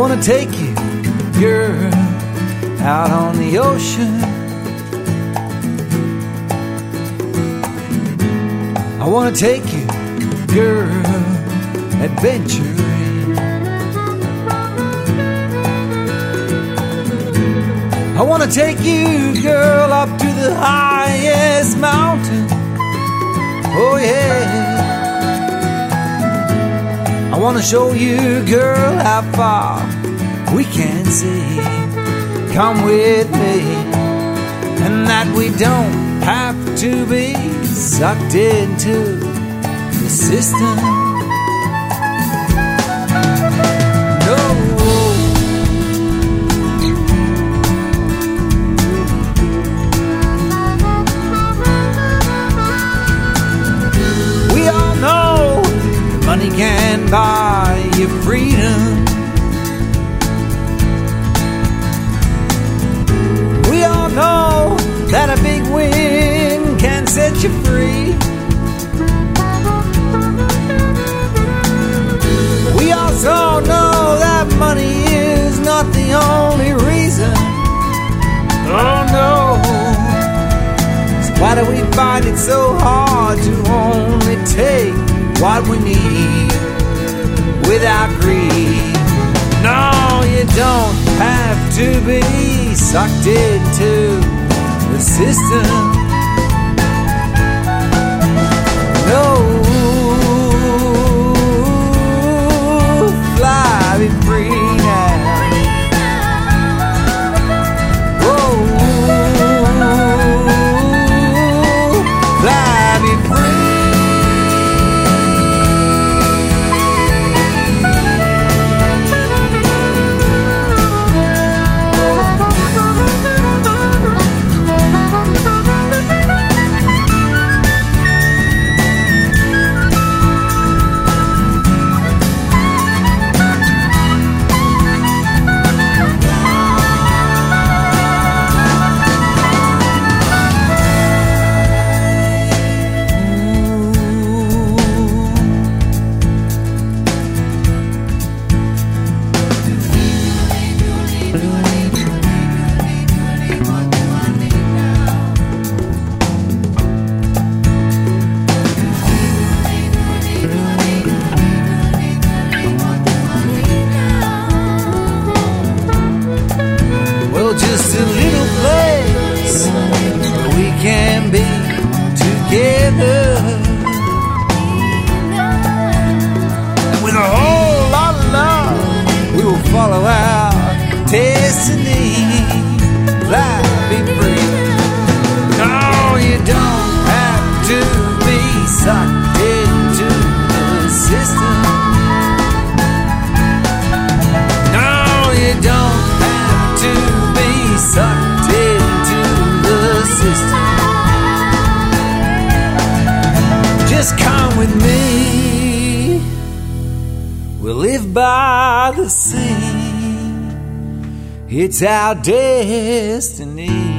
wanna take you, girl, out on the ocean. I wanna take you, girl, adventuring. I wanna take you, girl, up to the highest mountain. Oh yeah. I wanna show you, girl, how far we can see. Come with me, and that we don't have to be sucked into the system. No. We all know money can buy you freedom. We all know that a big win can set you free. We also know that money is not the only reason. Oh no. So why do we find it so hard to only take what we need without greed? No, you don't have to be sucked into the system. No, fly, be free now. Whoa, fly, be free. Just a little place where we can be together, and with a whole lot of love we will follow our destiny. Fly, be free. No, you don't have to be sucked into the system. No, you don't have to sucked into the system. Just come with me. We'll live by the sea. It's our destiny.